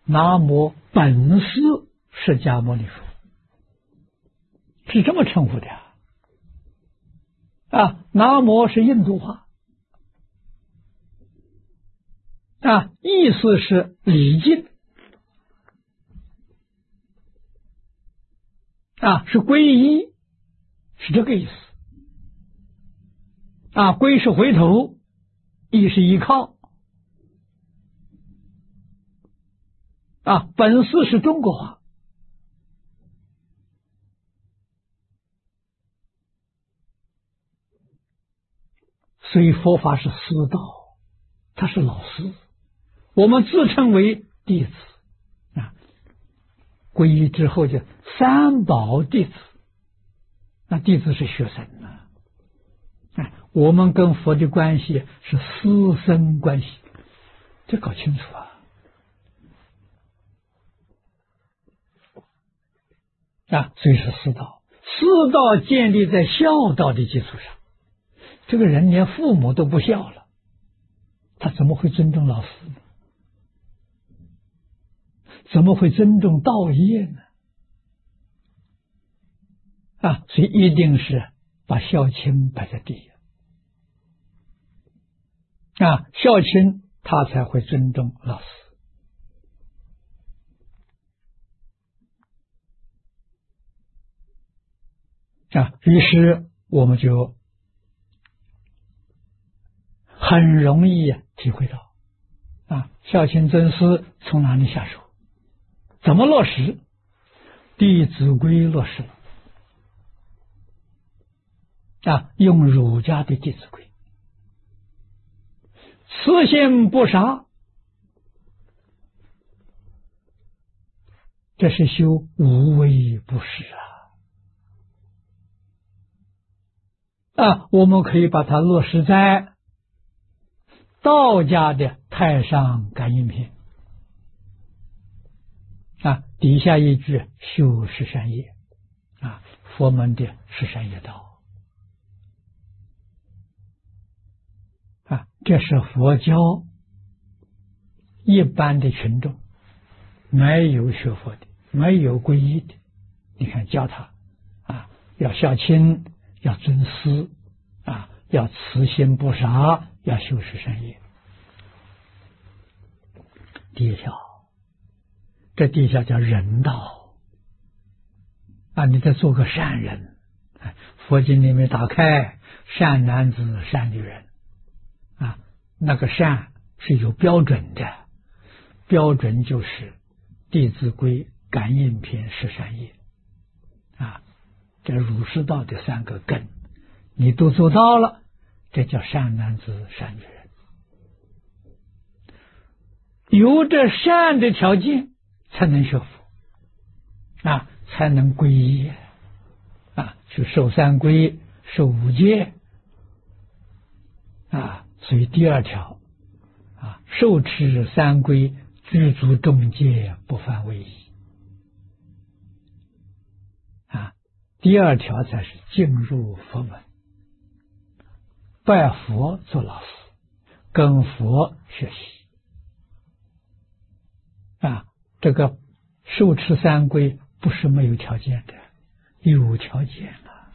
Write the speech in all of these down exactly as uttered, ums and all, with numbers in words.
南无本师释迦牟尼佛，是这么称呼的啊。南无是印度话啊，意思是礼敬啊，是皈依，是这个意思啊。皈是回头，依是依靠啊。本师是中国话，所以佛法是师道，他是老师，我们自称为弟子啊。皈依之后就三宝弟子，那弟子是学生啊。啊，我们跟佛的关系是师生关系，这搞清楚啊。啊，所以是师道，师道建立在孝道的基础上。这个人连父母都不孝了，他怎么会尊重老师呢？怎么会尊重道业呢？啊，所以一定是把孝亲摆在第一啊，孝亲他才会尊重老师啊。于是我们就很容易体会到啊，孝亲尊师从哪里下手，怎么落实？弟子规落实了啊，用儒家的弟子规，慈心不杀，这是修无为不施啊啊，我们可以把它落实在道家的太上感应篇啊，底下一句修十善业啊，佛门的十善业道啊，这是佛教一般的群众没有学佛的，没有皈依的，你看教他啊，要孝亲，要尊师啊，要慈心不杀，要修十善业。第一条，这第一条叫人道啊，你得做个善人。佛经里面打开，善男子善女人啊，那个善是有标准的，标准就是弟子规、感应篇、十善业啊，这儒释道的三个根你都做到了，这叫善男子善女人。有这善的条件才能学佛啊，才能皈依啊，去受三皈、受五戒啊。所以第二条啊，受持三皈，具足众戒，不犯违仪啊。第二条才是进入佛门，拜佛做老师，跟佛学习啊。这个受持三皈不是没有条件的，有条件了。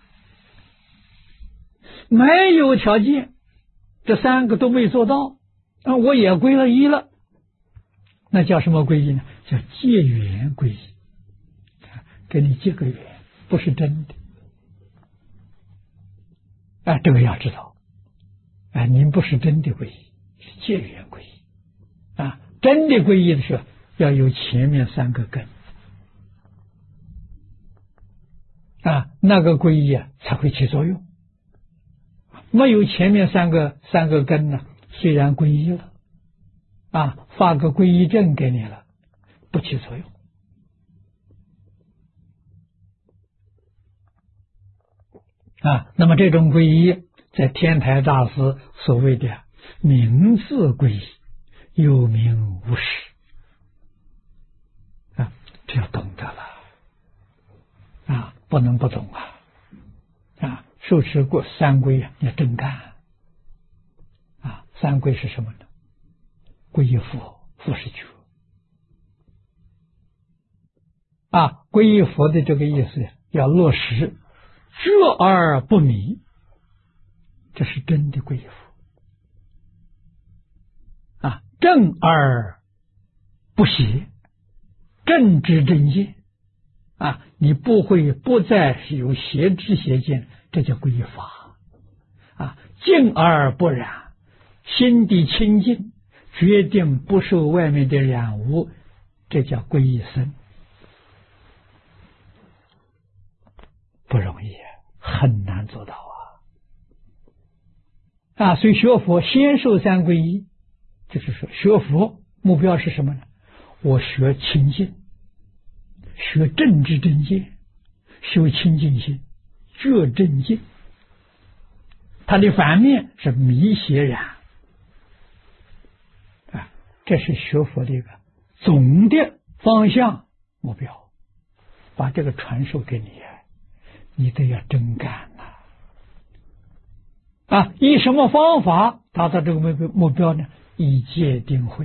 没有条件，这三个都没做到啊，我也皈了依了，那叫什么皈依呢？叫借缘皈依，给你借个缘，不是真的。啊，这个要知道，啊，您不是真的皈依，是借缘皈依啊。真的皈依的时候，要有前面三个根啊，那个皈依啊才会起作用。没有前面三个三个根呢，虽然皈依了啊，发个皈依证给你了，不起作用啊。那么这种皈依，在天台大师所谓的名字皈依，有名无实啊，这要懂得了啊，不能不懂啊啊！受持过三皈啊，要真干啊！三皈是什么呢？皈依佛，佛是觉啊，皈依佛的这个意思要落实，觉而不迷，这是真的皈依佛啊。正而不邪，正知正见啊，你不会不再有邪知邪见，这叫皈依法啊。净而不染，心地清净，决定不受外面的染污，这叫皈依僧。不容易，很难做到啊！啊，所以学佛先受三皈依，就是说学佛目标是什么呢？我学清净，学正知正见，修清净心，觉正净。它的反面是迷邪染啊，这是学佛的一个总的方向目标。把这个传授给你，你得要真干呐！啊，以什么方法达到这个目标目标呢？以戒定慧。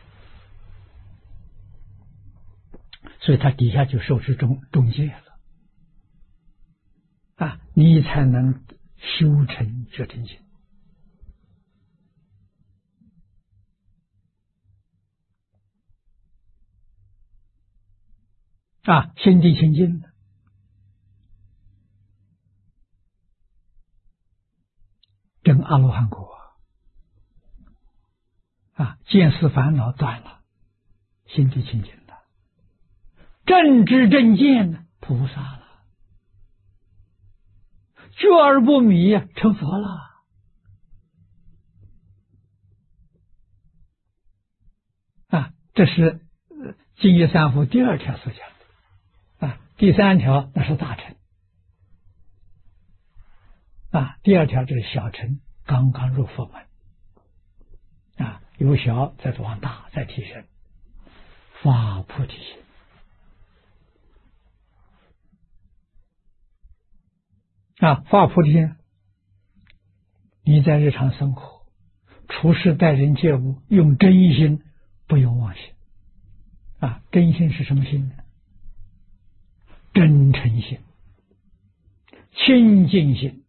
所以他底下就受持中中戒了啊，你才能修成觉真经啊，心地清净，证阿罗汉果啊，见思烦恼断了，心地清净了，正知正见呢，菩萨了，觉而不迷啊，成佛了啊。这是净业三福第二条所讲的啊，第三条那是大乘啊，第二条就是小乘，刚刚入佛门啊，由小再往大再提升，发菩提心啊，发菩提心，你在日常生活处事待人接物，用真心，不用妄心啊。真心是什么心呢？真诚心、清净心、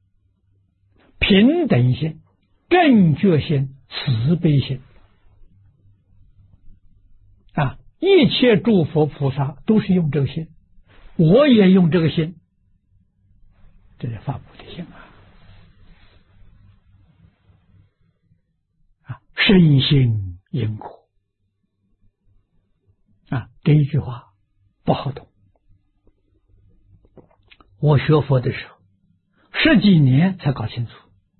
平等心、正觉心、慈悲心啊！一切诸佛菩萨都是用这个心，我也用这个心，这是发菩提心啊！啊，深信因果啊，这一句话不好懂。我学佛的时候，十几年才搞清楚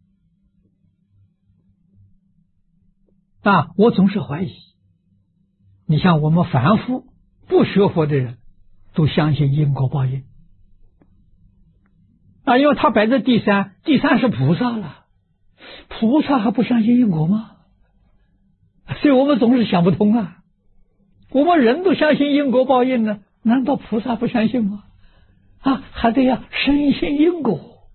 啊！我总是怀疑，你像我们凡夫不学佛的人，都相信因果报应啊，因为他摆在第三，第三是菩萨了，菩萨还不相信因果吗？所以我们总是想不通啊！我们人都相信因果报应呢，难道菩萨不相信吗？啊，还得要深信因果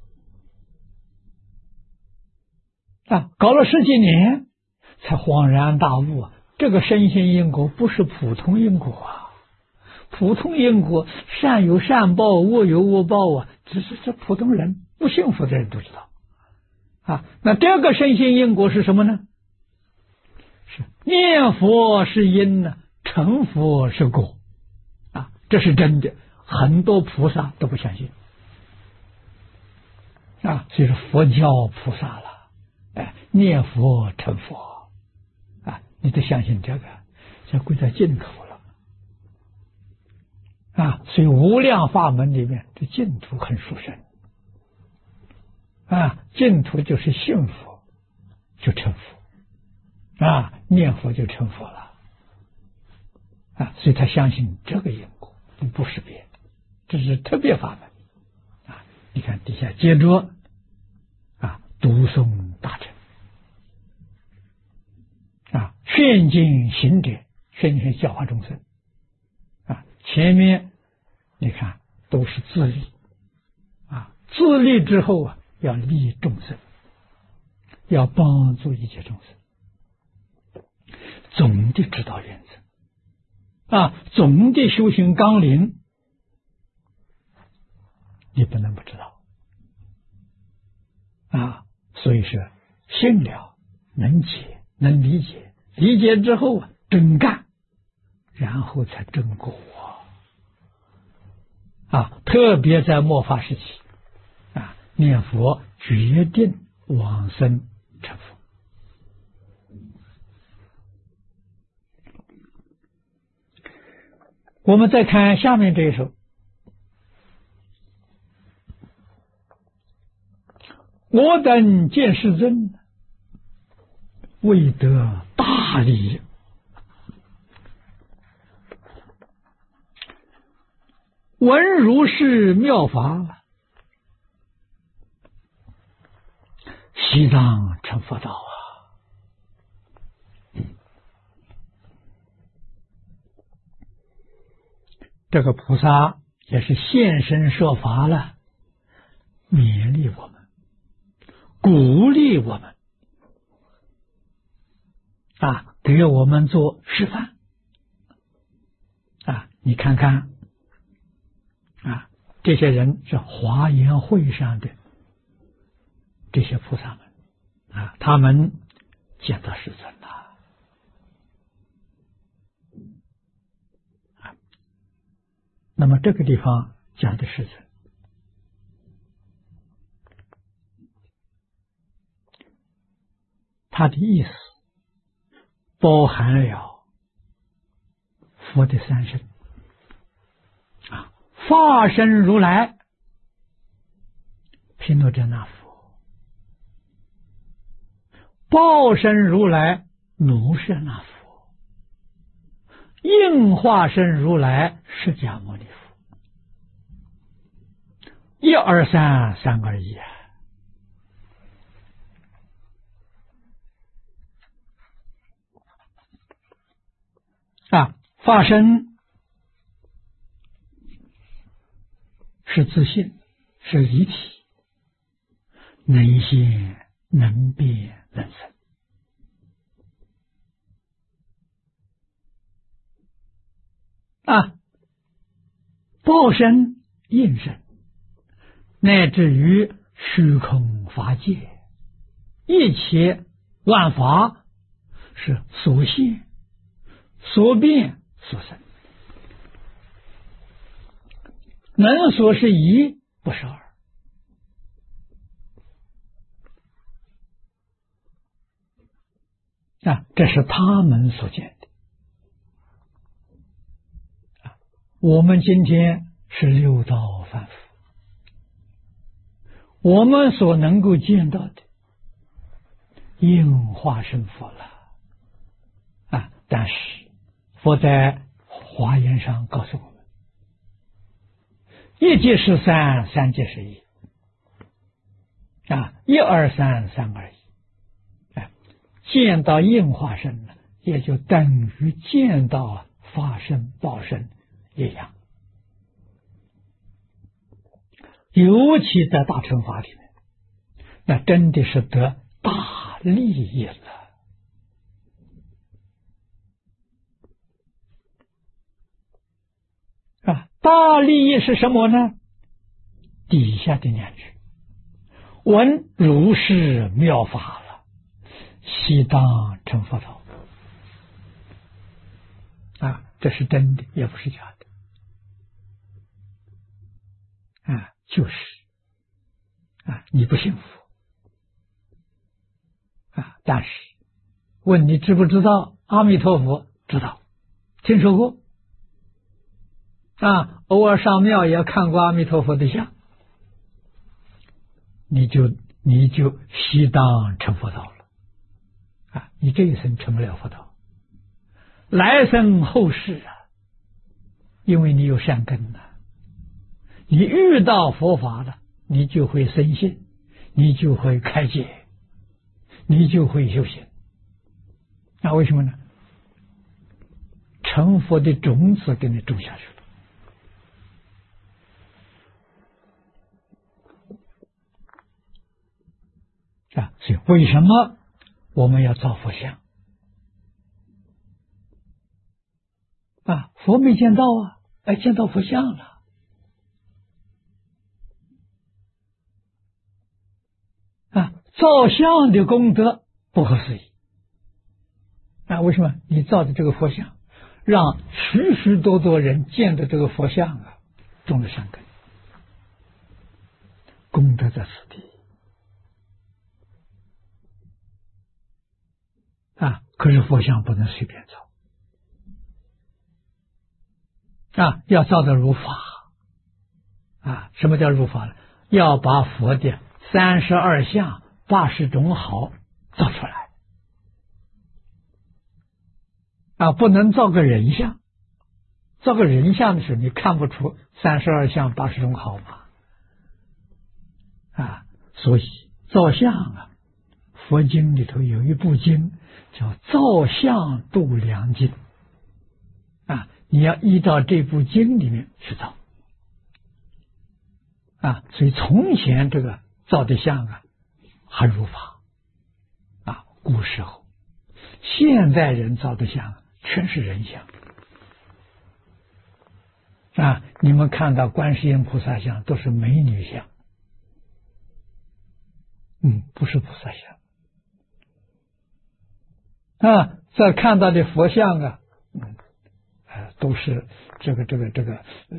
啊！搞了十几年，才恍然大悟啊！这个深信因果不是普通因果啊，普通因果善有善报，恶有恶报啊，只是这普通人不幸福的人都知道啊。那这个深信因果是什么呢？是念佛是因呢，成佛是果啊，这是真的。很多菩萨都不相信啊，所以说佛教菩萨了，哎，念佛成佛啊，你得相信这个，这归在净土了啊。所以无量法门里面，这净土很殊胜啊，净土就是信佛就成佛啊，念佛就成佛了啊，所以他相信这个因果，不是别的。这是特别法门啊！你看底下接着啊，读诵大乘啊，劝进行者，劝进教化众生啊。前面你看都是自利啊，自利之后啊，要利众生，要帮助一切众生，总的指导原则啊，总的修行纲领，你不能不知道啊。所以是信了，能解，能理解，理解之后啊，真干，然后才真果啊。特别在末法时期啊，念佛决定往生成佛。我们再看下面这一首，我等见世尊，未得大利，闻如是妙法，悉当成佛道啊！这个菩萨也是现身说法了，勉励我们，鼓励我们啊，给我们做示范啊！你看看啊，这些人是华严会上的这些菩萨们啊，他们见到世尊了啊。那么这个地方讲的世尊，他的意思包含了佛的三身啊，法身如来毗卢遮那佛，报身如来卢舍那佛，应化身如来释迦牟尼佛，一二三，三二一啊！法身是自性，是离体，能现能变能生啊！报身应身，乃至于虚空法界，一切万法是所现所变所生，能所是一，不是二啊，这是他们所见的。我们今天是六道凡夫，我们所能够见到的应化身佛了啊！但是佛在华严上告诉我们，一即是三，三即是一啊，一二三，三二一。哎，见到应化身了，也就等于见到法身报身一样。尤其在大乘法里面，那真的是得大利益了啊！大利益是什么呢？底下的两句，闻如是妙法了，悉当成佛道啊！这是真的，也不是假的啊！就是啊，你不信佛啊，但是问你知不知道阿弥陀佛？知道，听说过啊，偶尔上庙也看过阿弥陀佛的像，你就你就悉当成佛道了啊！你这一生成不了佛道，来生后世啊，因为你有善根呐、啊，你遇到佛法了，你就会深信，你就会开解，你就会修行。那为什么呢？成佛的种子给你种下去了啊！所以为什么我们要造佛像啊？ 佛没见到啊，哎，见到佛像了。啊，造像的功德不可思议啊！为什么？你造的这个佛像，让许许多多人见的这个佛像啊，种了善根，功德在此地啊！可是佛像不能随便造啊，要造的如法啊！什么叫如法呢？要把佛的三十二相、八十种好造出来啊！不能造个人像，造个人像的时候，你看不出三十二相、八十种好嘛啊！所以造像啊，佛经里头有一部经叫《造像度量经》啊，你要依照这部经里面去造啊。所以从前这个造的像啊，还如法啊，古时候，现在人造的像全是人像啊。你们看到观世音菩萨像都是美女像，嗯，不是菩萨像啊。再看到的佛像啊，嗯，呃、都是这个这个这个、呃、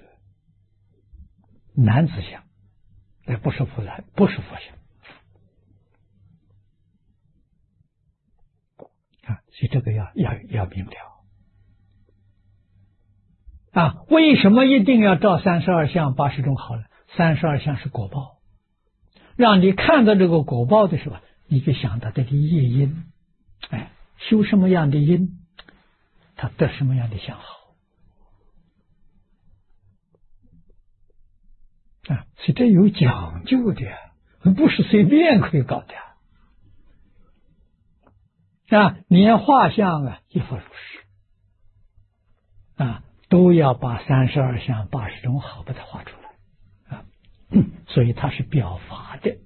男子像，那不是菩萨，不是佛像啊。所以这个要要要明了啊。为什么一定要照三十二相、八十种好呢？三十二相是果报，让你看到这个果报的时候，你就想到这个业因，哎，修什么样的因，他得什么样的相好啊。所以这有讲究的，不是随便可以搞的啊。连画像啊，亦复如是啊，都要把三十二相、八十种好把它画出来啊。所以它是表法的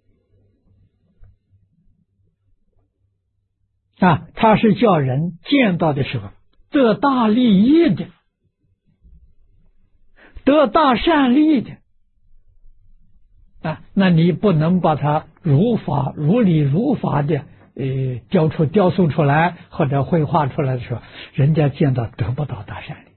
啊，它是叫人见到的时候得大利益的，得大善利的啊。那你不能把它如法如理如法的呃雕出雕塑出来或者绘画出来的时候，人家见到得不到大善利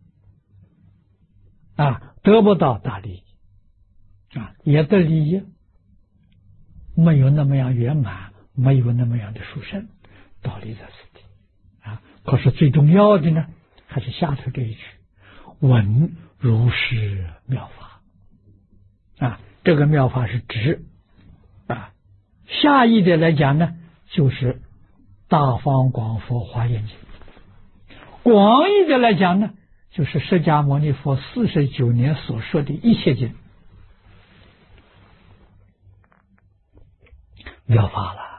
啊，得不到大利益啊，也得利益，没有那么样圆满，没有那么样的殊胜，道理在此地啊。可是最重要的呢，还是下头这一句闻如是妙法啊。这个妙法是指啊，下义的来讲呢，就是大方广佛华严经；广义的来讲呢，就是释迦牟尼佛四十九年所说的一切经，妙法了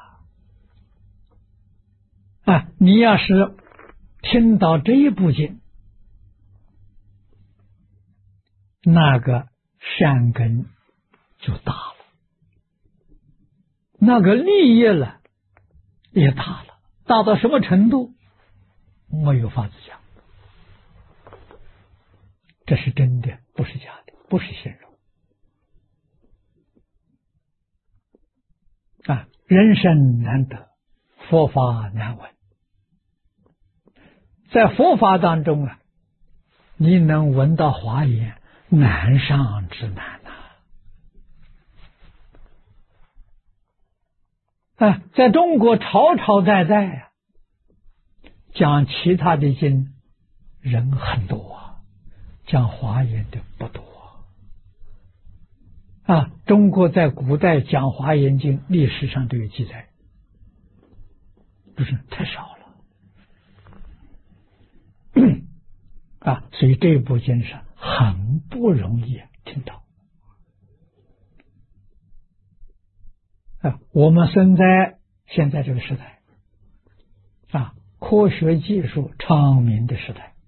啊。你要是听到这一部经，那个善根就大了，那个利益了也大了，大到什么程度没有法子讲，这是真的，不是假的，不是形容啊。人生难得，佛法难闻，在佛法当中啊，你能闻到华严，难上之难呐！啊，在中国朝朝代代啊，讲其他的经人很多啊，讲华严的不多啊。中国在古代讲华严经，历史上都有记载，不是太少了啊。所以这部经是很不容易听到啊。我们生在现在这个时代啊，科学技术昌明的时代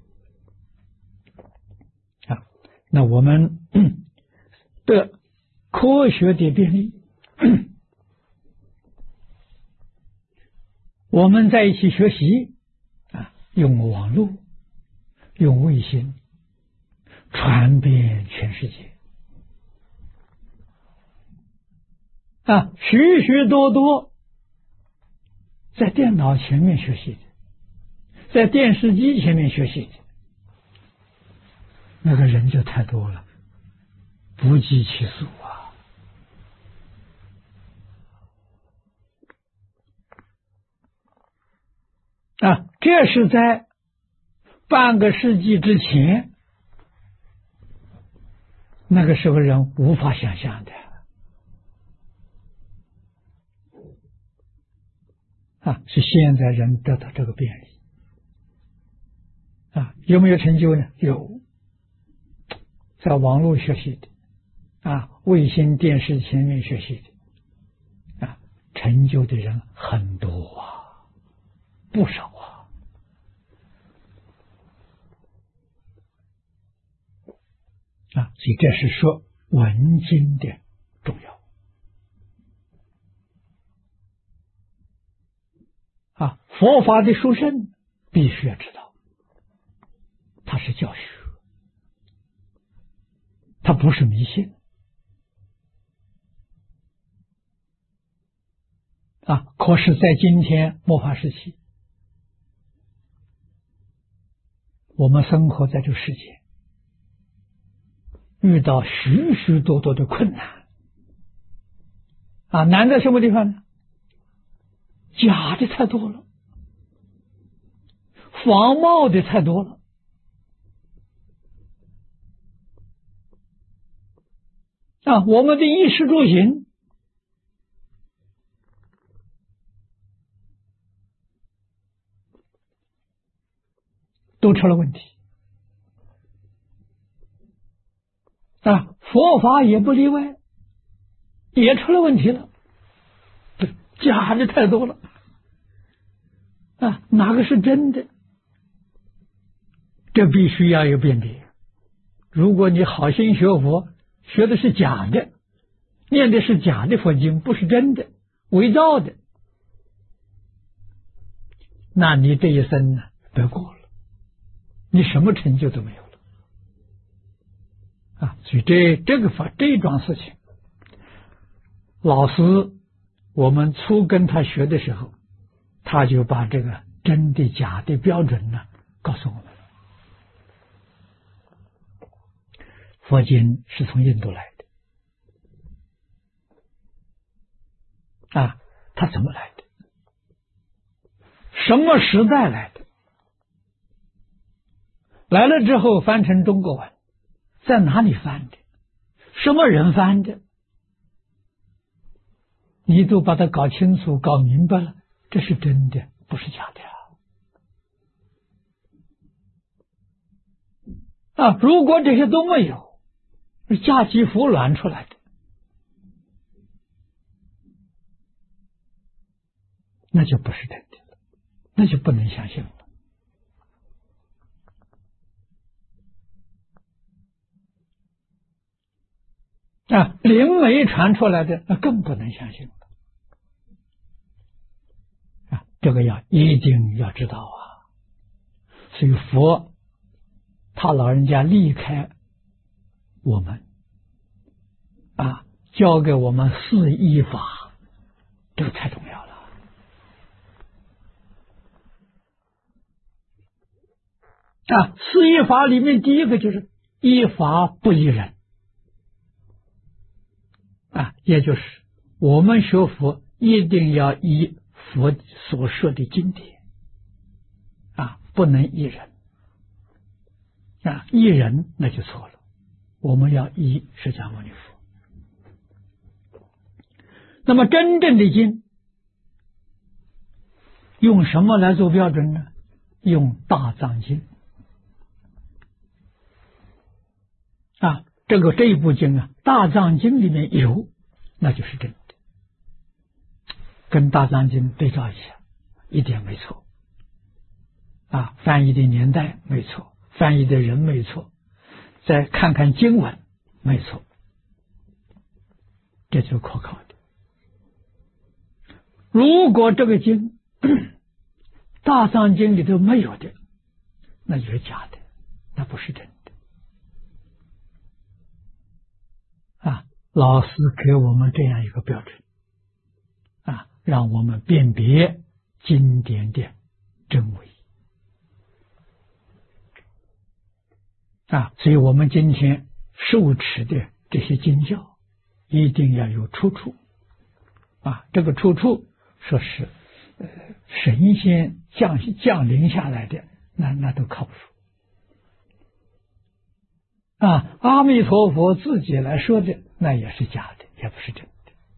啊，那我们的科学的便利，我们在一起学习啊，用网络用卫星传遍全世界啊，许许多多在电脑前面学习的，在电视机前面学习的，那个人就太多了，不计其数啊！啊，这是在半个世纪之前，那个时候人无法想象的啊！是现在人得到这个便利啊，有没有成就呢？有，在网络学习的啊，卫星电视前面学习的啊，成就的人很多啊，不少啊。啊，所以这是说文经的重要啊。佛法的殊胜必须要知道，它是教学，它不是迷信啊。可是，在今天末法时期，我们生活在这个世界，遇到许许多多的困难啊，难在什么地方呢？假的太多了，仿冒的太多了啊，我们的衣食住行都出了问题啊，佛法也不例外，也出了问题了，假的太多了啊，哪个是真的？这必须要有辨别。如果你好心学佛，学的是假的，念的是假的佛经，不是真的，伪造的，那你这一生呢，得过了，你什么成就都没有了啊！所以这这个法这桩事情，老师我们初跟他学的时候，他就把这个真的假的标准呢告诉我们。佛经是从印度来的啊，它怎么来的？什么时代来的？来了之后翻成中国文，在哪里翻的？什么人翻的？你都把它搞清楚、搞明白了，这是真的，不是假的啊！啊，如果这些都没有，是假机胡乱出来的，那就不是真的了，那就不能相信了啊！灵媒传出来的，那更不能相信了啊！这个要一定要知道啊！所以佛他老人家离开我们啊，教给我们四依法，这个太重要了啊！四依法里面第一个就是依法不依人啊，也就是我们学佛一定要依佛所说的经典啊，不能依人啊，依人那就错了。我们要依释迦牟尼佛。那么真正的经用什么来做标准呢？用大藏经啊，这个这一部经啊，大藏经里面有，那就是真的，跟大藏经对照一下，一点没错啊，翻译的年代没错，翻译的人没错，再看看经文，没错，这就可靠的。如果这个经大藏经里头没有的，那就是假的那不是真的啊。老师给我们这样一个标准啊，让我们辨别经典的真伪啊。所以我们今天受持的这些经教一定要有出处啊。这个出处说是呃神仙降降临下来的，那那都靠不住啊。阿弥陀佛自己来说的，那也是假的，也不是真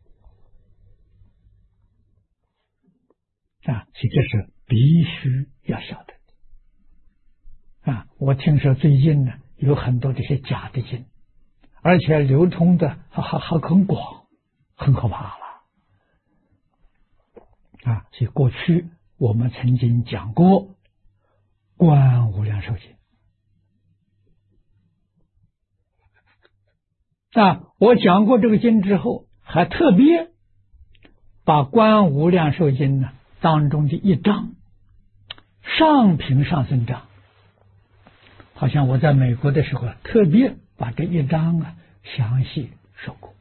的啊。所以这是必须要晓得啊。我听说最近呢有很多这些假的经，而且流通的还还还很广，很可怕了啊。所以过去我们曾经讲过《观无量寿经》啊，我讲过这个经之后，还特别把《观无量寿经》呢当中的一章上品上僧章，好像我在美国的时候特别把这一章啊详细说过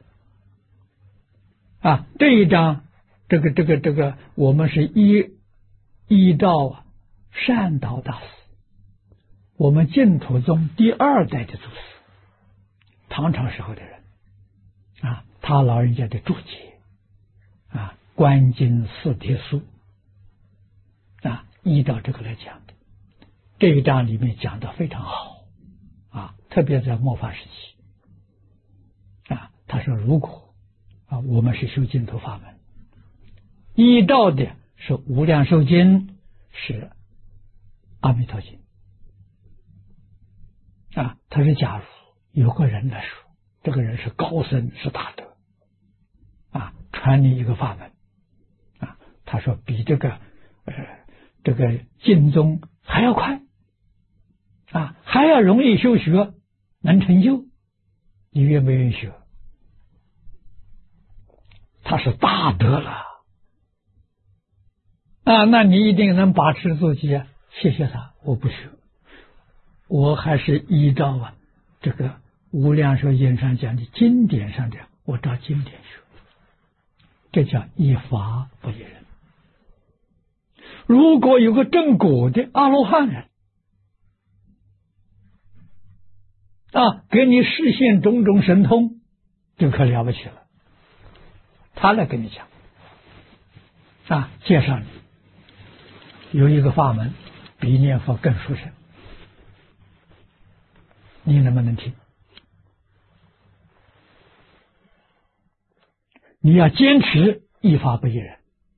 啊。这一章这个这个这个我们是依依照啊善导大师，我们净土宗第二代的祖师，唐朝时候的人啊，他老人家的注解啊，《观经四帖书》啊，依照这个来讲的。这一章里面讲的非常好啊，特别在末法时期啊，他说如果啊我们是修净土法门，依照的是无量寿经，是阿弥陀经啊。他说假如有个人来说，这个人是高僧，是大德啊，传你一个法门啊，他说比这个呃这个净宗还要快啊，还要容易修学，能成就，你愿不愿意学？他是大德了啊，那你一定能把持住己啊。谢谢他，我不学，我还是依照啊这个无量寿经上讲的经典上的，我照经典学，这叫依法不依人。如果有个正果的阿罗汉人啊，给你实现种种神通，就可了不起了。他来跟你讲啊，介绍你有一个法门比念佛更殊胜，你能不能听？你要坚持依法不依人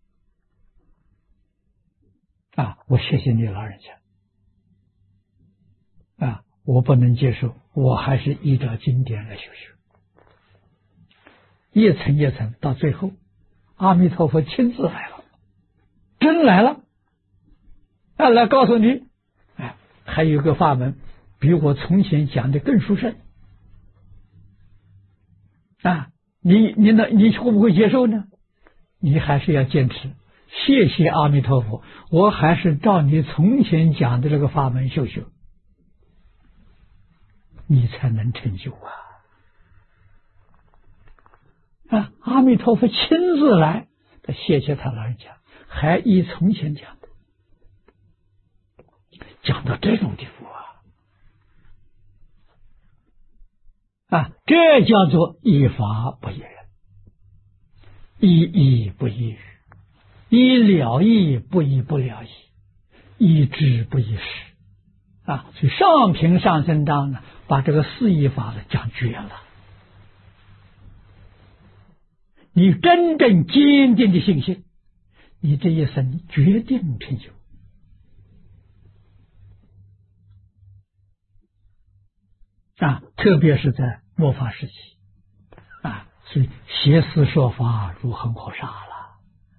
啊！我谢谢你老人家啊，我不能接受，我还是依照经典来修学，一层一层，到最后阿弥陀佛亲自来了，真来了啊，来告诉你，哎，还有个法门比我从前讲的更殊胜啊！你你能你会不会接受呢？你还是要坚持。谢谢阿弥陀佛，我还是照你从前讲的这个法门修修，你才能成就啊！啊，阿弥陀佛亲自来，谢谢他老人家，还依从前讲的，讲到这种地步啊！啊，这叫做依法不依人，依义不依语，依了义不依不了义，依智不依识啊！所以上品上僧章呢，把这个四依法呢讲绝了。你真正坚定的信心，你这一生决定成就啊！特别是在末法时期啊，所以邪思说法如恒河沙了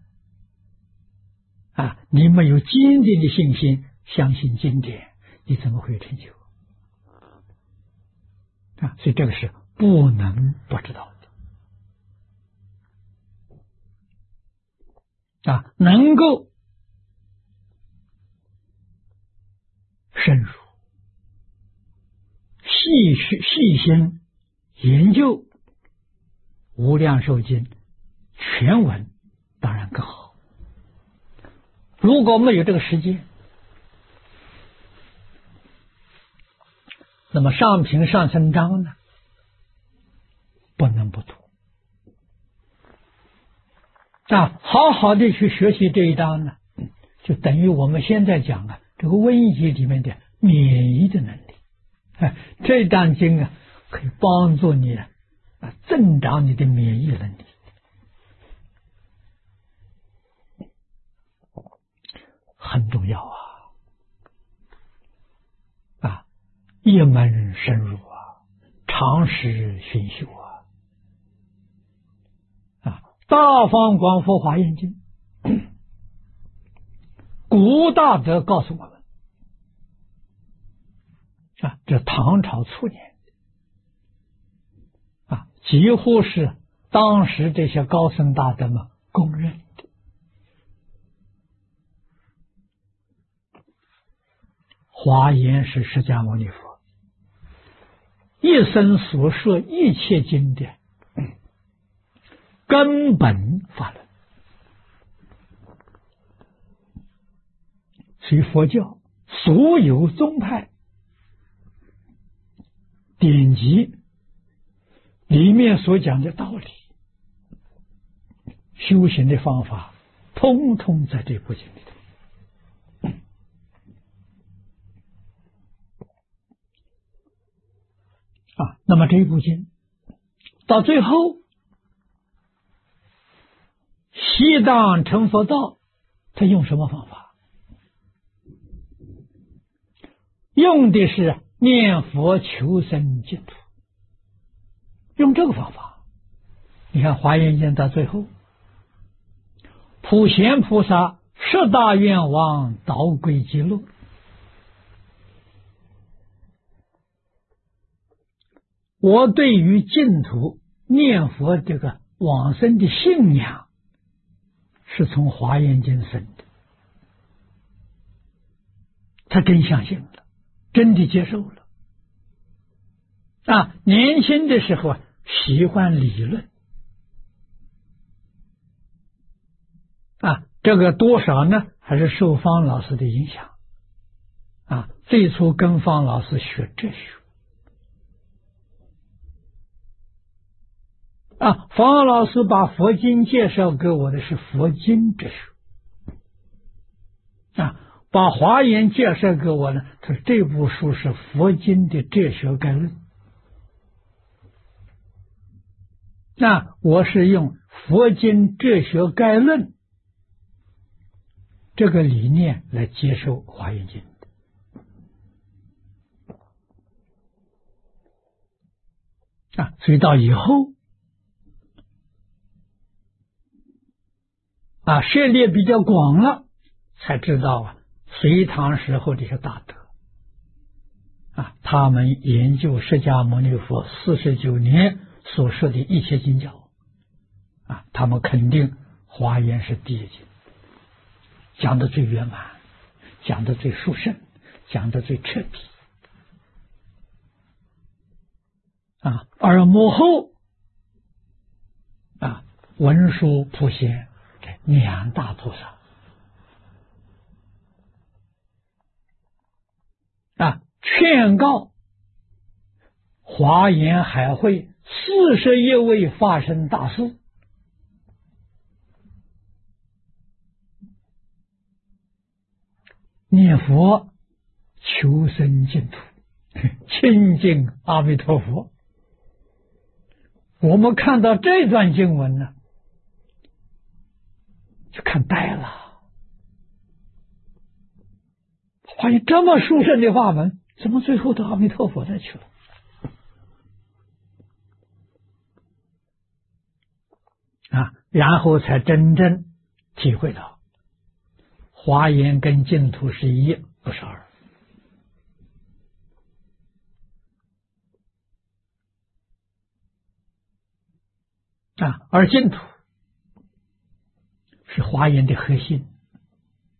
啊！你没有坚定的信心，相信经典，你怎么会成就啊？所以这个是不能不知道的啊！能够深入细细心研究《无量寿经》全文，当然更好。如果没有这个时间，那么上品上乘章呢，不能不读啊！好好的去学习这一章呢，就等于我们现在讲啊，这个瘟疫里面的免疫的能力。啊，这一章经啊，可以帮助你啊，增长你的免疫能力，很重要啊！啊，一门深入啊，长时熏修啊！啊，大方广佛华严经，古大德告诉我们。啊，这唐朝初年啊，几乎是当时这些高僧大德们公认的。华严是释迦牟尼佛一生所说一切经典根本法论，所以佛教所有宗派典籍里面所讲的道理、修行的方法，通通在这部经里头。啊，那么这部经到最后，西藏成佛道，他用什么方法？用的是念佛求生净土，用这个方法。你看《华严经》到最后，普贤菩萨十大愿望导归极乐，我对于净土念佛这个往生的信仰，是从《华严经》生的，他真相信了，真的接受了。啊，年轻的时候啊，喜欢理论啊，这个多少呢，还是受方老师的影响啊。最初跟方老师学哲学啊，方老师把佛经介绍给我的是佛经哲学啊，把华严介绍给我呢，他说这部书是佛经的哲学概论。那我是用佛经哲学概论这个理念来接受华严经的啊，所以到以后啊，涉猎比较广了，才知道啊，隋唐时候这些大德啊，他们研究释迦牟尼佛四十九年所说的一切经教啊，他们肯定华严是第一经，讲的最圆满，讲的最殊胜，讲的最彻底啊。而幕后啊，文殊、普贤这两大菩萨啊，劝告华严海会四十一位法身大士念佛求生净土，亲近阿弥陀佛。我们看到这段经文呢，就看呆了，发现这么殊胜的法门，怎么最后到阿弥陀佛那去了？啊，然后才真正体会到华严跟净土是一，不是二。啊，而净土是华严的核心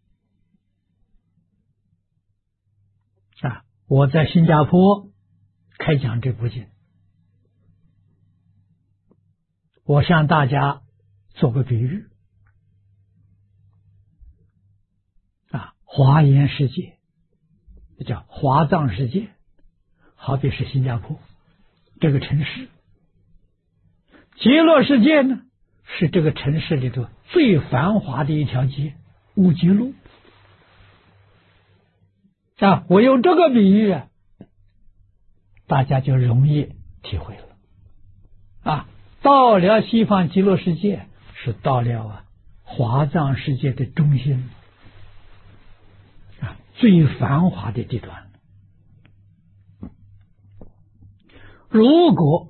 啊。我在新加坡开讲这部经，我向大家做个比喻啊，华严世界，叫华藏世界，好比是新加坡这个城市，极乐世界呢是这个城市里头最繁华的一条街，乌鸡路啊。我用这个比喻啊，大家就容易体会了啊。到了西方极乐世界，是到了啊华藏世界的中心啊，最繁华的地段。如果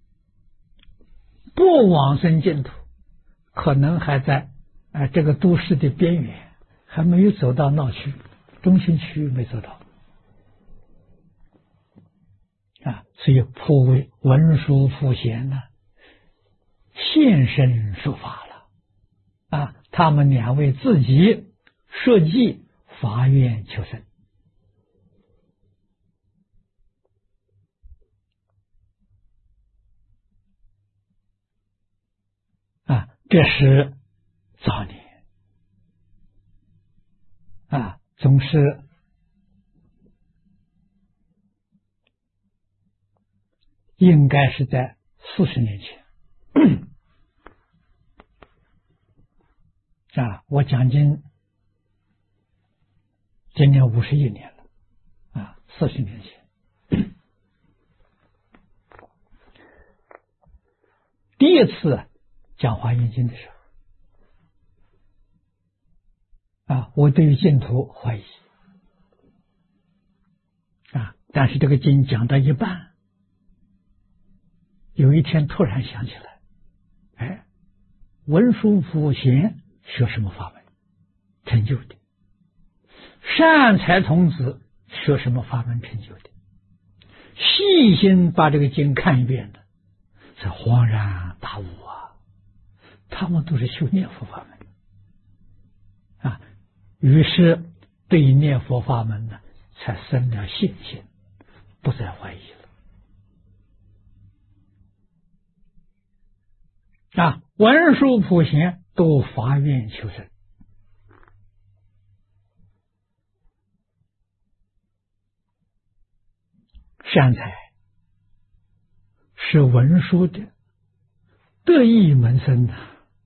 不往生净土，可能还在啊这个都市的边缘，还没有走到闹区，中心区域没走到啊，所以颇为文殊普贤呢现身说法了啊，他们两位自己设计发愿求生啊，这是早年啊，总是应该是在四十年前啊，我讲经今年五十一年了啊，四十年前第一次讲华严经的时候啊，我对于净土怀疑啊，但是这个经讲到一半，有一天突然想起来，哎，文殊普贤学什么法门成就的？善财童子学什么法门成就的？细心把这个经看一遍的，才恍然大悟啊！他们都是修念佛法门啊，于是对念佛法门呢，才生了信心，不再怀疑了啊！文殊普贤都发愿求生。善财是文殊的得意门生的，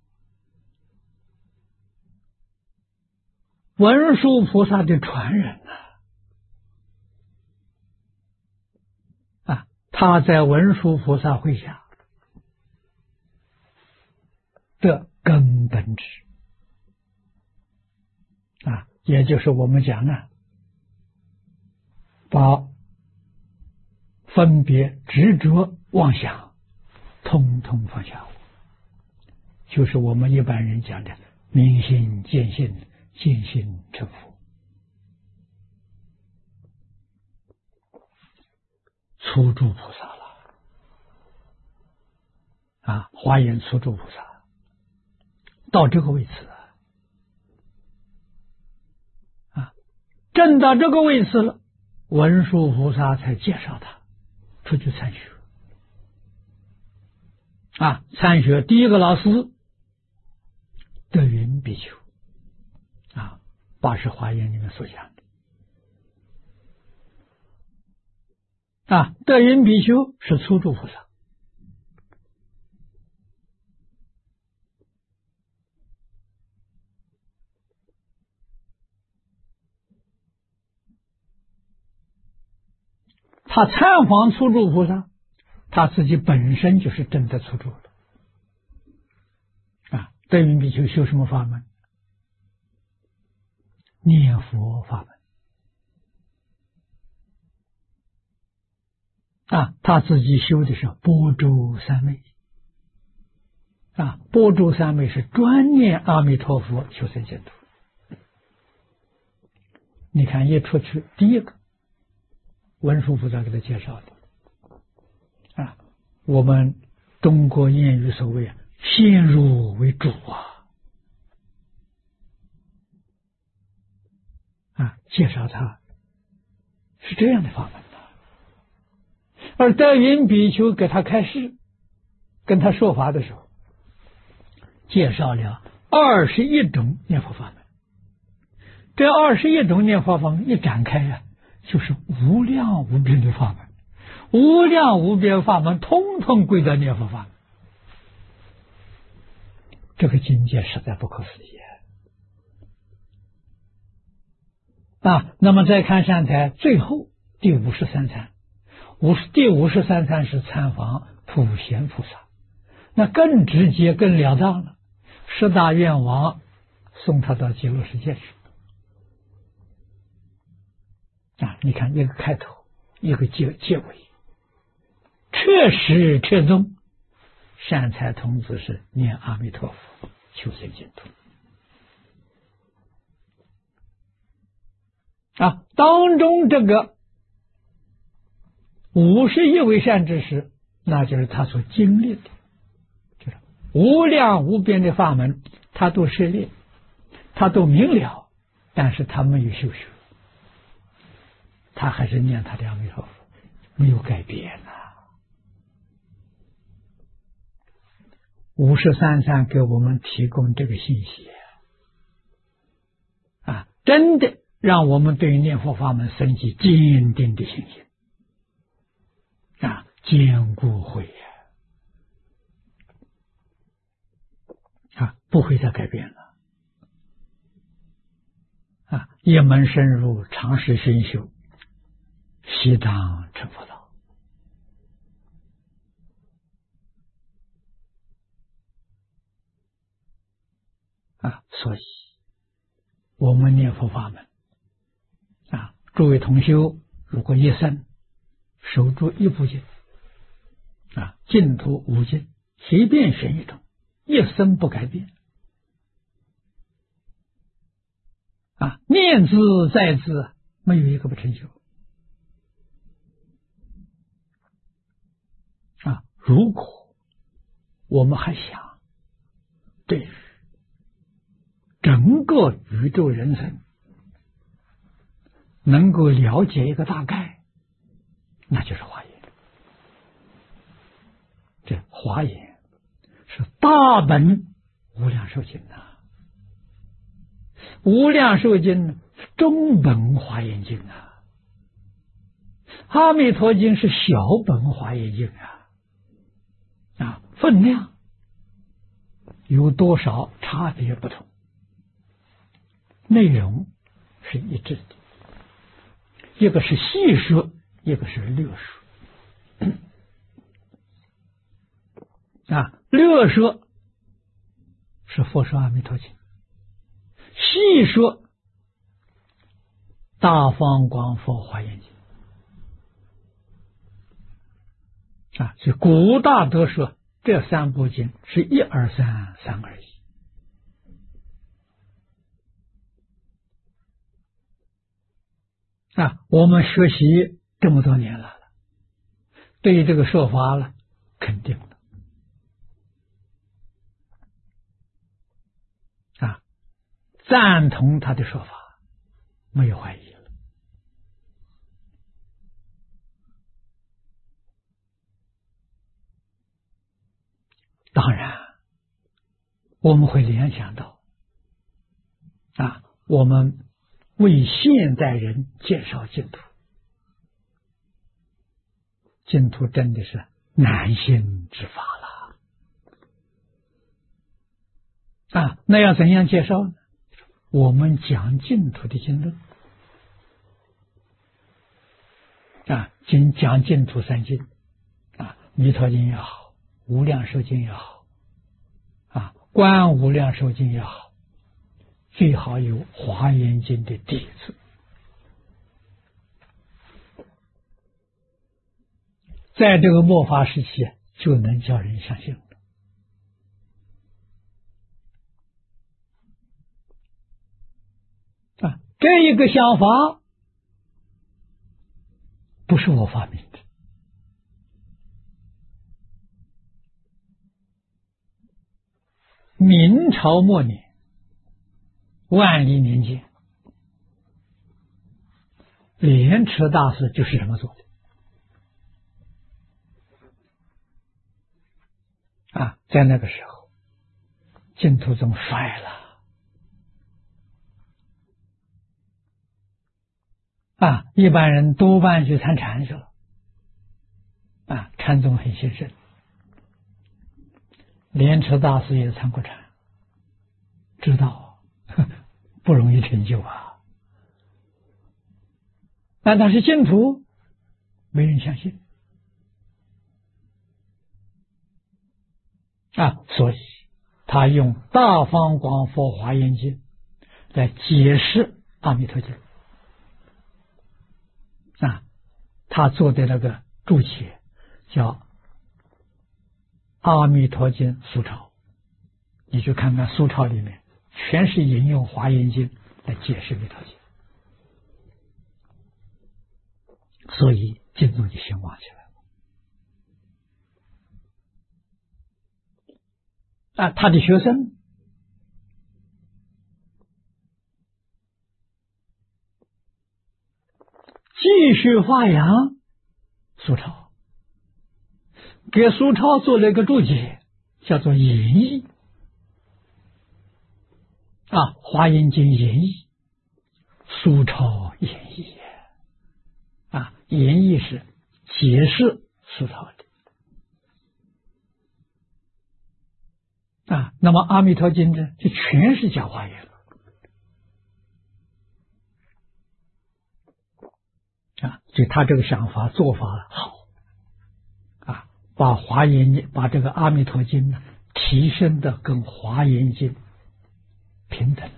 文殊菩萨的传人啊，啊，他在文殊菩萨会下的根本智啊，也就是我们讲呢，把分别执着妄想通通放下，就是我们一般人讲的明心见性，见性成佛，初住菩萨了啊！华严初住菩萨到这个位置啊，证到这个位置了，文殊菩萨才介绍他出去参学啊，参学第一个老师德云比丘啊，八十华严里面所讲的啊，德云比丘是初住菩萨，他参访初住菩萨，他自己本身就是真的初住了啊。德云比丘修什么法门？念佛法门啊，他自己修的是般舟三昧啊，般舟三昧是专念阿弥陀佛求生净土。你看一出去，第一个文殊菩萨给他介绍的啊，我们中国谚语所谓啊，先入为主啊。啊，介绍他是这样的法门的而德云比丘给他开示，跟他说法的时候，介绍了二十一种念佛法门。这二十一种念佛法门一展开啊，就是无量无边的法门，无量无边法门通通归到念佛法门。这个境界实在不可思议啊！那么再看善财最后第五十三参，五十第五十三参是参访普贤菩萨，那更直接更了当了。十大愿王送他到极乐世界去啊！你看一个开头，一个结结尾，彻始彻终。善财童子是念阿弥陀佛，求生净土啊！当中这个五十一位善知识，那就是他所经历的，就是无量无边的法门，他都涉猎，他都明了，但是他没有修学，他还是念他的阿弥陀佛，没有改变啊。五十三参给我们提供这个信息啊，真的让我们对念佛法门升起坚定的信心啊，坚固慧啊，不会再改变了啊！一门深入，长时熏修，悉当成佛道啊！所以，我们念佛法门啊，诸位同修，如果一生守住一部经啊，净土五经，随便选一种，一生不改变啊，念兹在兹，没有一个不成就啊。如果我们还想对于整个宇宙人生能够了解一个大概，那就是华严。这华严是大本无量寿经啊，无量寿经中本华严经啊，阿弥陀经是小本华严经啊，啊，分量有多少差别不同，内容是一致的，一个是细说，一个是略说啊，略说是佛说阿弥陀经，细说大方广佛华严经啊，所以古大德说这三部经是一二三三二一啊。我们学习这么多年了，对于这个说法了肯定了啊，赞同他的说法，没有怀疑了。当然我们会联想到啊，我们为现代人介绍净土，净土真的是难行之法了啊！那要怎样介绍呢？我们讲净土的经论啊，经讲净土三经啊，弥陀经也好，无量寿经也好啊，观无量寿经也好，最好有华严经的弟子，在这个末法时期就能叫人相信了啊！这一个想法不是我发明的，明朝末年万历年间，莲池大师就是这么做的啊，在那个时候，净土宗衰了啊，一般人多半去参禅去了啊，禅宗很兴盛，莲池大师也参过禅，知道呵不容易成就啊。但他是净土，没人相信啊，所以他用《大方广佛华严经》来解释阿弥陀经啊，他做的那个注解叫《阿弥陀经疏钞》，你去看看疏钞里面全是引用《华严经》来解释弥陀经，所以净宗就兴旺起来了啊。他的学生继续发扬疏钞，给疏钞做了一个注解，叫做演义啊，《华严经》演义，疏钞演义啊，演义是解释疏钞的啊。那么《阿弥陀经》呢，就全是讲华严了啊，所以他这个想法做法好啊，把华严把这个《阿弥陀经》呢提升的跟《华严经》平等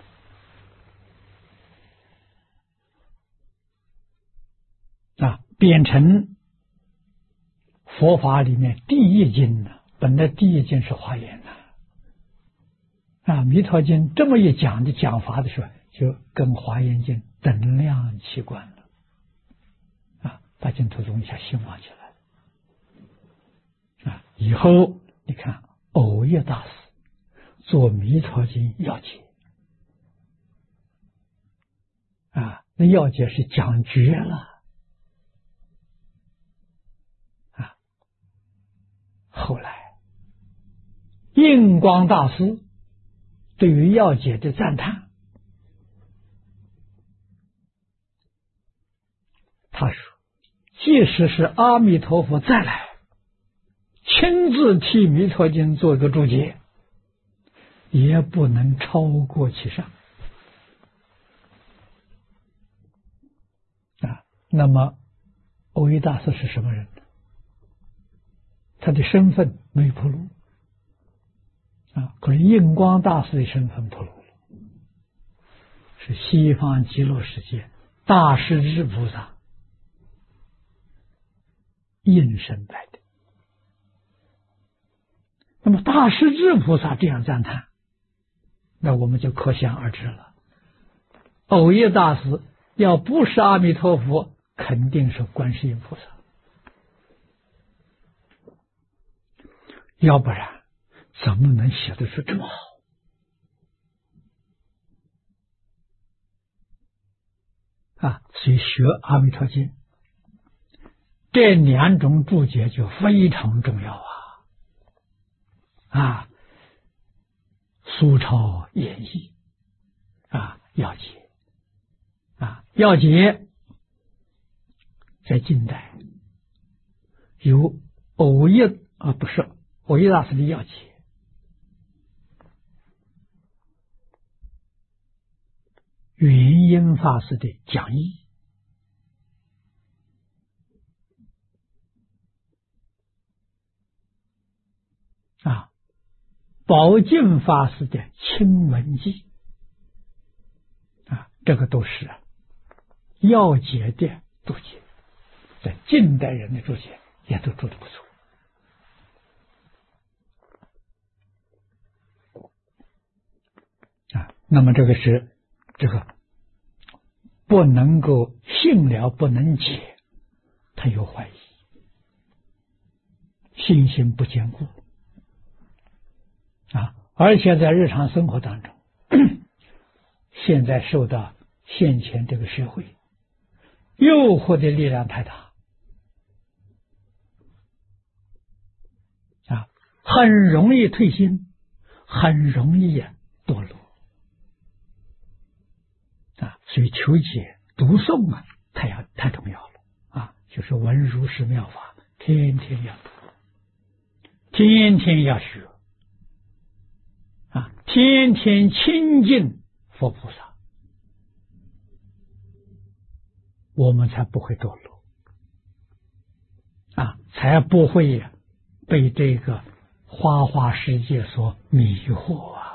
啊，变成佛法里面第一经了。本来第一经是华严的啊，《弥陀经》这么一讲的讲法的时候，就跟《华严经》等量齐观了啊，把净土宗一下兴旺起来啊。以后你看藕益大师做《弥陀经》要解啊，那要解是讲绝了啊。后来印光大师对于要解的赞叹，他说即使是阿弥陀佛再来亲自替弥陀经做个注解，也不能超过其上啊。那么藕益大师是什么人呢？他的身份没铺路啊，可是印光大师的身份铺路了，是西方极乐世界大势至菩萨应身来的。那么大势至菩萨这样赞叹，那我们就可想而知了。藕益大师要不是阿弥陀佛，肯定是观世音菩萨，要不然怎么能写得出这么好啊？所以学阿弥陀经这两种注解就非常重要啊啊，疏钞演义啊，要解啊，要解在近代有藕益啊，不是藕益大师的要解，元音法师的讲义啊，宝镜法师的清文记啊，这个都是要解的注解，在近代人的注解也都做得不错啊。那么这个是这个不能够信了不能解，他有怀疑，信心不坚固啊，而且在日常生活当中现在受到现前这个社会诱惑的力量太大啊， 很容易退心，很容易堕落啊！所以求解读诵啊，太要太重要了啊！就是闻如是妙法，天天要读，天天要学啊，天天亲近佛菩萨，我们才不会堕落啊，才不会被这个花花世界所迷惑啊！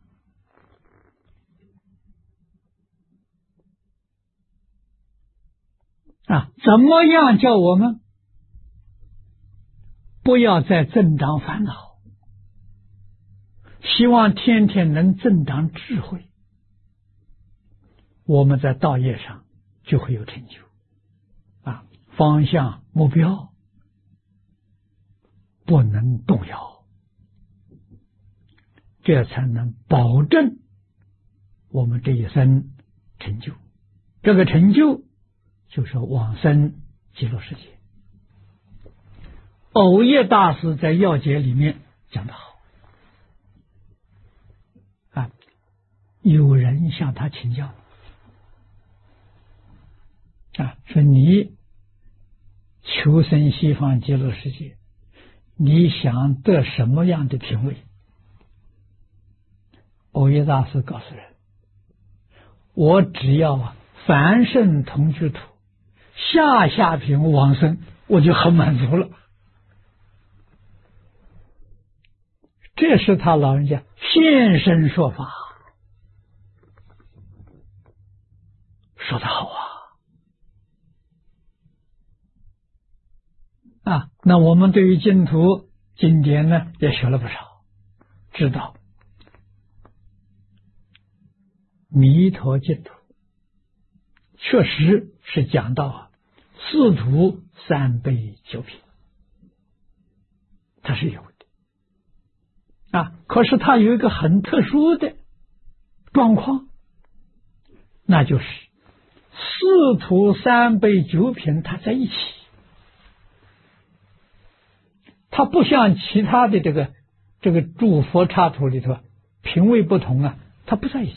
啊，怎么样叫我们不要再增长烦恼？希望天天能增长智慧，我们在道业上就会有成就啊！方向目标不能动摇，这才能保证我们这一生成就。这个成就就是往生极乐世界。藕叶大师在要解里面讲得好啊，有人向他请教啊，说你求生西方极乐世界，你想得什么样的品位？藕叶大师告诉人，我只要啊凡圣同居土，下下品往生，我就很满足了。这是他老人家现身说法，说得好啊！啊，那我们对于净土经典呢，也学了不少，知道弥陀净土确实是讲到啊四土三杯九品，它是有的啊。可是它有一个很特殊的状况，那就是四土三杯九品它在一起，它不像其他的这个这个诸佛刹土里头品位不同啊，它不在一起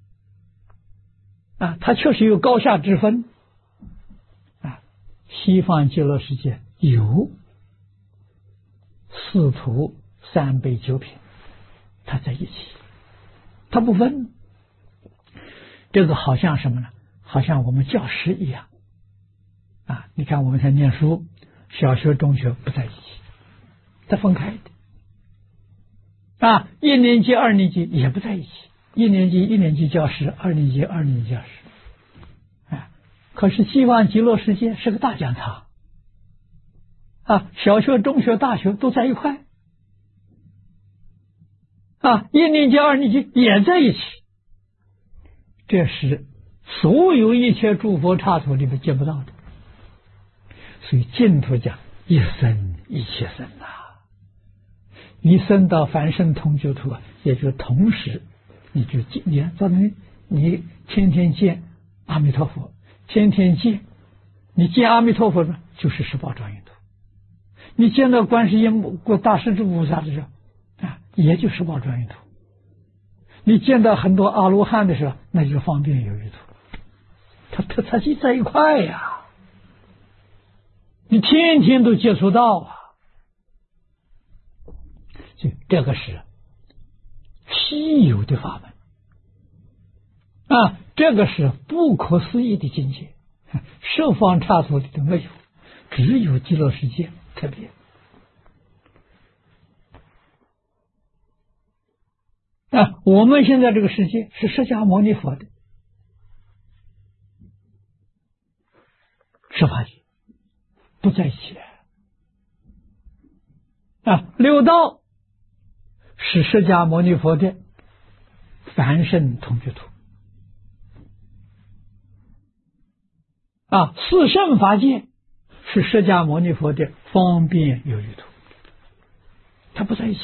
啊，它确实有高下之分啊。西方极乐世界有四土三杯九品，它在一起，它不分。这个好像什么呢？好像我们教师一样啊！你看我们在念书，小学、中学不在一起，它分开的啊。一年级、二年级也不在一起，一年级一年级教师，二年级二年级教师。啊，可是西方极乐世界是个大讲堂啊，小学、中学、大学都在一块啊，一年级、二年级也在一起。这是所有一切诸佛刹土里面见不到的。所以净土讲一生一切生啊，你生到凡圣同居土啊，也就同时你就见，你看造成你天天见阿弥陀佛，天天见，你见阿弥陀佛呢，就是十宝庄严土；你见到观世音过大势至菩萨的时候啊，也就十宝庄严土；你见到很多阿罗汉的时候，那就是方便有余土。它它它就在一块呀，你天天都接触到啊，所以这个是稀有的法门啊，这个是不可思议的境界，十方刹土里都没有，只有极乐世界特别啊。我们现在这个世界是释迦牟尼佛的十法界，不在一起啊。六道是释迦牟尼佛的凡圣同居土啊，四圣法界是释迦牟尼佛的方便有余土，它不在一起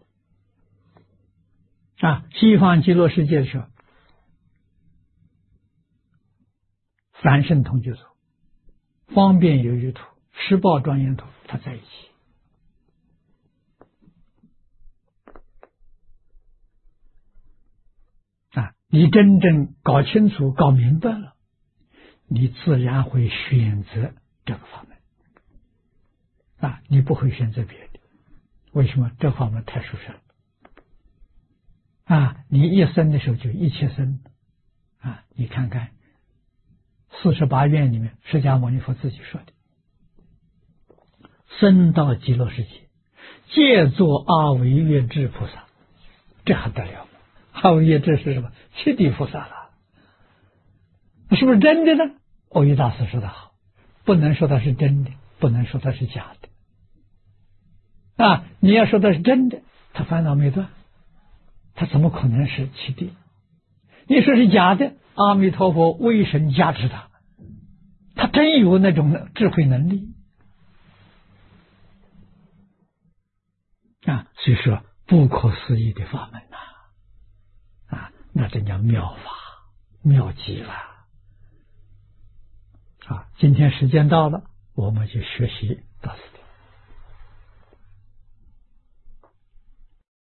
啊。西方极乐世界的时候，凡圣同居土、方便有余土、十宝庄严土，它在一起你真正搞清楚、搞明白了，你自然会选择这个法门啊，你不会选择别的。为什么？这法门太殊胜啊！你一生的时候就一切生啊！你看看四十八愿里面，释迦牟尼佛自己说的：生到极乐世界，借作阿惟越致菩萨，这还得了吗？阿惟越致是什么？七地菩萨了，是不是真的呢？藕益大师说的好，不能说它是真的，不能说它是假的啊！你要说它是真的，他烦恼没断，他怎么可能是七地？你说是假的，阿弥陀佛威神加持他，他真有那种智慧能力啊！所以说不可思议的法门呐、啊，啊，那真叫妙法，妙极了啊！今天时间到了，我们就学习到此地。